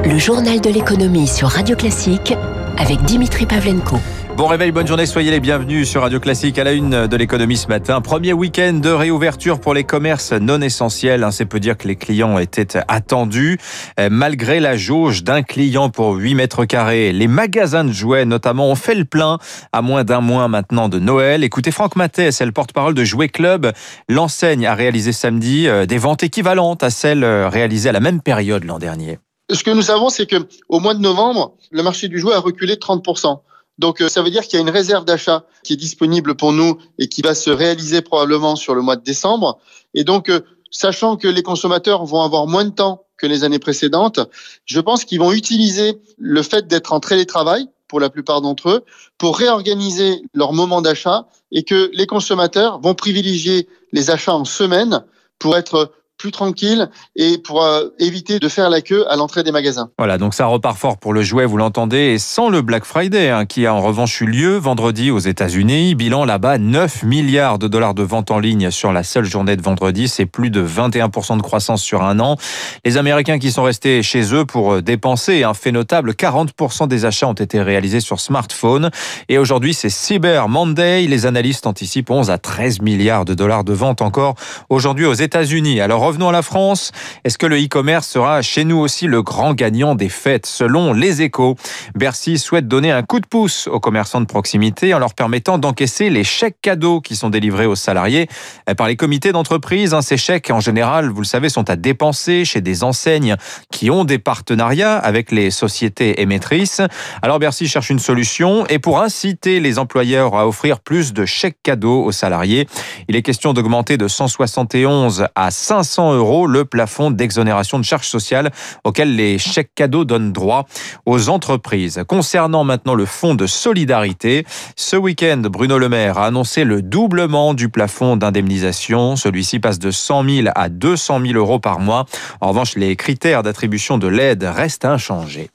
Le journal de l'économie sur Radio Classique avec Dimitri Pavlenko. Bon réveil, bonne journée, soyez les bienvenus sur Radio Classique à la une de l'économie ce matin. Premier week-end de réouverture pour les commerces non essentiels. C'est peu dire que les clients étaient attendus. Malgré la jauge d'un client pour 8 mètres carrés, les magasins de jouets notamment ont fait le plein à moins d'un mois maintenant de Noël. Écoutez, Franck Mathès, c'est le porte-parole de Jouet Club. L'enseigne a réalisé samedi des ventes équivalentes à celles réalisées à la même période l'an dernier. Ce que nous savons, c'est qu'au mois de novembre, le marché du jouet a reculé de 30%. Donc ça veut dire qu'il y a une réserve d'achat qui est disponible pour nous et qui va se réaliser probablement sur le mois de décembre. Et donc, sachant que les consommateurs vont avoir moins de temps que les années précédentes, je pense qu'ils vont utiliser le fait d'être en télétravail, pour la plupart d'entre eux, pour réorganiser leur moment d'achat et que les consommateurs vont privilégier les achats en semaine pour être plus tranquille et pour éviter de faire la queue à l'entrée des magasins. Voilà, donc ça repart fort pour le jouet, vous l'entendez, et sans le Black Friday, qui a en revanche eu lieu vendredi aux États-Unis. Bilan là-bas, 9 milliards de dollars de ventes en ligne sur la seule journée de vendredi. C'est plus de 21% de croissance sur un an. Les Américains qui sont restés chez eux pour dépenser, un fait notable, 40% des achats ont été réalisés sur smartphone. Et aujourd'hui, c'est Cyber Monday. Les analystes anticipent 11 à 13 milliards de dollars de ventes encore aujourd'hui aux États-Unis. Alors, revenons à la France. Est-ce que le e-commerce sera chez nous aussi le grand gagnant des fêtes? Selon Les Échos, Bercy souhaite donner un coup de pouce aux commerçants de proximité en leur permettant d'encaisser les chèques cadeaux qui sont délivrés aux salariés par les comités d'entreprise. Ces chèques, en général, vous le savez, sont à dépenser chez des enseignes qui ont des partenariats avec les sociétés émettrices. Alors Bercy cherche une solution et pour inciter les employeurs à offrir plus de chèques cadeaux aux salariés, il est question d'augmenter de 171 à 500 € le plafond d'exonération de charges sociales auquel les chèques cadeaux donnent droit aux entreprises. Concernant maintenant le fonds de solidarité, ce week-end, Bruno Le Maire a annoncé le doublement du plafond d'indemnisation. Celui-ci passe de 100 000 à 200 000 € par mois. En revanche, les critères d'attribution de l'aide restent inchangés.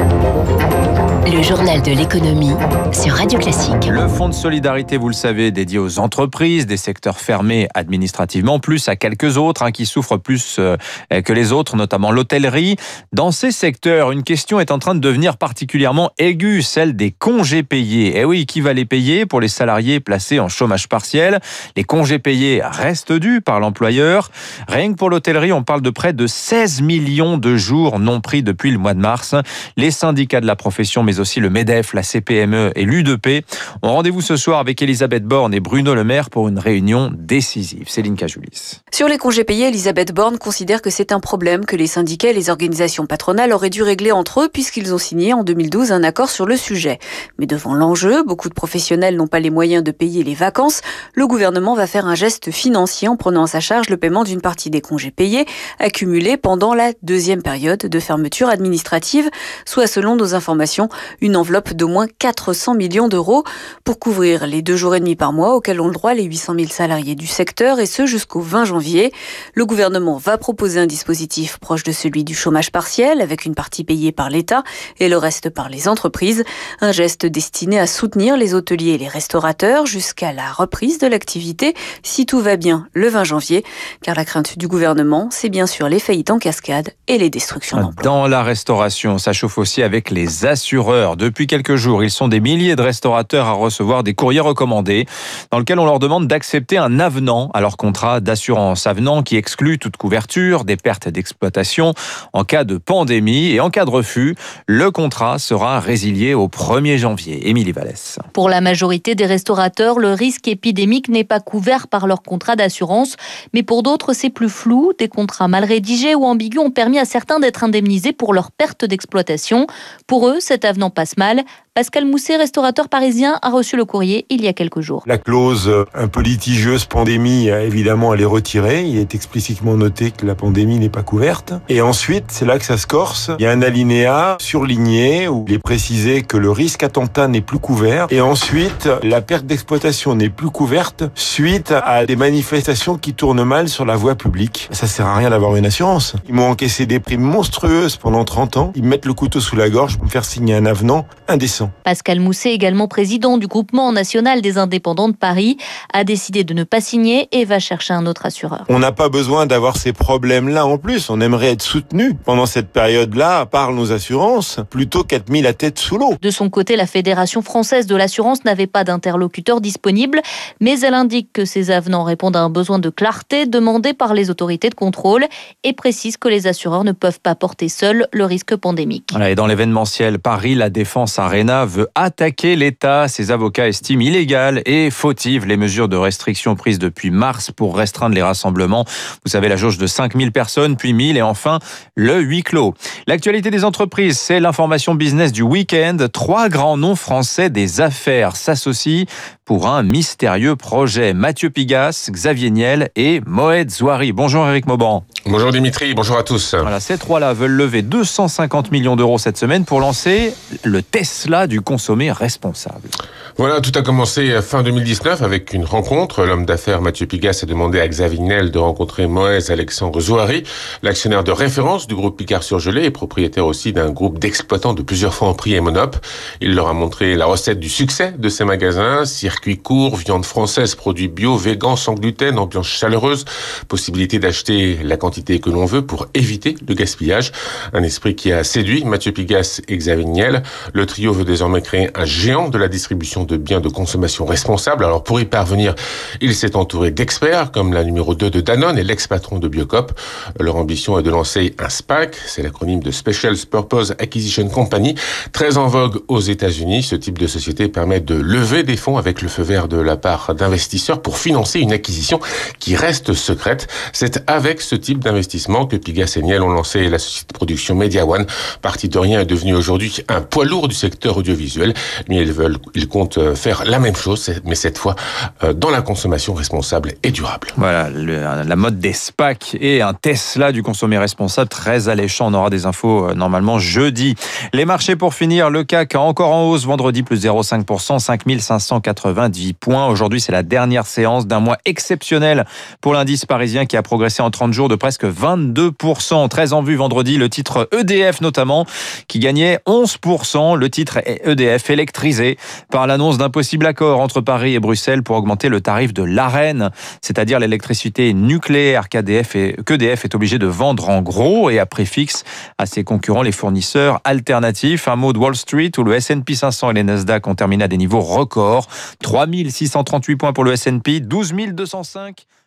Le journal de l'économie sur Radio Classique. Le fonds de solidarité, vous le savez, dédié aux entreprises, des secteurs fermés administrativement, plus à quelques autres qui souffrent plus que les autres, notamment l'hôtellerie. Dans ces secteurs, une question est en train de devenir particulièrement aiguë, celle des congés payés. Eh oui, qui va les payer pour les salariés placés en chômage partiel? Les congés payés restent dus par l'employeur. Rien que pour l'hôtellerie, on parle de près de 16 millions de jours non pris depuis le mois de mars. Les syndicats de la profession, mais aussi le MEDEF, la CPME et l'U2P ont rendez-vous ce soir avec Elisabeth Borne et Bruno Le Maire pour une réunion décisive. Céline Cajoulis. Sur les congés payés, Elisabeth Borne considère que c'est un problème que les syndicats et les organisations patronales auraient dû régler entre eux puisqu'ils ont signé en 2012 un accord sur le sujet. Mais devant l'enjeu, beaucoup de professionnels n'ont pas les moyens de payer les vacances. Le gouvernement va faire un geste financier en prenant à sa charge le paiement d'une partie des congés payés accumulés pendant la deuxième période de fermeture administrative, soit selon nos informations, une enveloppe d'au moins 400 millions d'euros pour couvrir les 2 jours et demi par mois auxquels ont le droit les 800 000 salariés du secteur et ce jusqu'au 20 janvier. Le gouvernement va proposer un dispositif proche de celui du chômage partiel avec une partie payée par l'État et le reste par les entreprises. Un geste destiné à soutenir les hôteliers et les restaurateurs jusqu'à la reprise de l'activité si tout va bien le 20 janvier. Car la crainte du gouvernement, c'est bien sûr les faillites en cascade et les destructions d'emplois. Dans la restauration, ça chauffe aussi avec les assureurs. Depuis quelques jours, ils sont des milliers de restaurateurs à recevoir des courriers recommandés dans lesquels on leur demande d'accepter un avenant à leur contrat d'assurance. Avenant qui exclut toute couverture des pertes d'exploitation en cas de pandémie et en cas de refus, le contrat sera résilié au 1er janvier. Émilie Vallès. Pour la majorité des restaurateurs, le risque épidémique n'est pas couvert par leur contrat d'assurance, mais pour d'autres, c'est plus flou. Des contrats mal rédigés ou ambigus ont permis à certains d'être indemnisés pour leur perte d'exploitation. Pour eux, cet avenant passe mal. Pascal Mousset, restaurateur parisien, a reçu le courrier il y a quelques jours. La clause un peu litigieuse pandémie, évidemment, elle est retirée. Il est explicitement noté que la pandémie n'est pas couverte. Et ensuite, c'est là que ça se corse. Il y a un alinéa surligné où il est précisé que le risque attentat n'est plus couvert. Et ensuite, la perte d'exploitation n'est plus couverte suite à des manifestations qui tournent mal sur la voie publique. Ça sert à rien d'avoir une assurance. Ils m'ont encaissé des primes monstrueuses pendant 30 ans. Ils me mettent le couteau sous la gorge pour me faire signer un avenant indécent. puissant. Pascal Mousset, également président du groupement national des indépendants de Paris, a décidé de ne pas signer et va chercher un autre assureur. On n'a pas besoin d'avoir ces problèmes-là en plus. On aimerait être soutenu pendant cette période-là par nos assurances plutôt qu'être mis la tête sous l'eau. De son côté, la Fédération française de l'assurance n'avait pas d'interlocuteur disponible, mais elle indique que ces avenants répondent à un besoin de clarté demandé par les autorités de contrôle et précise que les assureurs ne peuvent pas porter seuls le risque pandémique. Voilà, et dans l'événementiel Paris, la Défense Arena veut attaquer l'État. Ses avocats estiment illégales et fautives les mesures de restriction prises depuis mars pour restreindre les rassemblements. Vous savez, la jauge de 5000 personnes, puis 1000 et enfin le huis clos. L'actualité des entreprises, c'est l'information business du week-end. 3 grands noms français des affaires s'associent pour un mystérieux projet. Mathieu Pigasse, Xavier Niel et Moed Zouari. Bonjour Éric Mauban. Bonjour Dimitri, bonjour à tous. Voilà, ces 3-là veulent lever 250 millions d'euros cette semaine pour lancer le Tesla du consommé responsable. Voilà, tout a commencé fin 2019 avec une rencontre. L'homme d'affaires Mathieu Pigasse a demandé à Xavier Niel de rencontrer Moed Alexandre Zouari, l'actionnaire de référence du groupe Picard-Surgelé et propriétaire aussi d'un groupe d'exploitants de plusieurs Franprix et Monop. Il leur a montré la recette du succès de ces magasins, circuit court, viande française, produits bio, végan, sans gluten, ambiance chaleureuse, possibilité d'acheter la quantité que l'on veut pour éviter le gaspillage. Un esprit qui a séduit Mathieu Pigasse et Xavier Niel. Le trio veut désormais créer un géant de la distribution de biens de consommation responsable. Alors pour y parvenir, il s'est entouré d'experts comme la numéro 2 de Danone et l'ex-patron de Biocop. Leur ambition est de lancer un SPAC, c'est l'acronyme de Special Purpose Acquisition Company, très en vogue aux États-Unis. Ce type de société permet de lever des fonds avec le feu vert de la part d'investisseurs pour financer une acquisition qui reste secrète. C'est avec ce type d'investissement que Pigasse et Niel ont lancé la société de production Media One. Parti de rien est devenu aujourd'hui un poids lourd du secteur audiovisuel. Mais ils comptent faire la même chose, mais cette fois dans la consommation responsable et durable. Voilà, la mode des SPAC et un Tesla du consommé responsable très alléchant. On aura des infos normalement jeudi. Les marchés pour finir, le CAC encore en hausse vendredi, plus 0,5%, 5590 points. Aujourd'hui, c'est la dernière séance d'un mois exceptionnel pour l'indice parisien qui a progressé en 30 jours de presque 22%. Très en vue vendredi, le titre EDF notamment, qui gagnait 11%. Le titre EDF électrisé par l'annonce d'un possible accord entre Paris et Bruxelles pour augmenter le tarif de l'Arenh, c'est-à-dire l'électricité nucléaire qu'EDF est obligé de vendre en gros et à prix fixe à ses concurrents, les fournisseurs alternatifs. Un mot de Wall Street où le S&P 500 et les Nasdaq ont terminé à des niveaux records. 3638 points pour le S&P, 12 205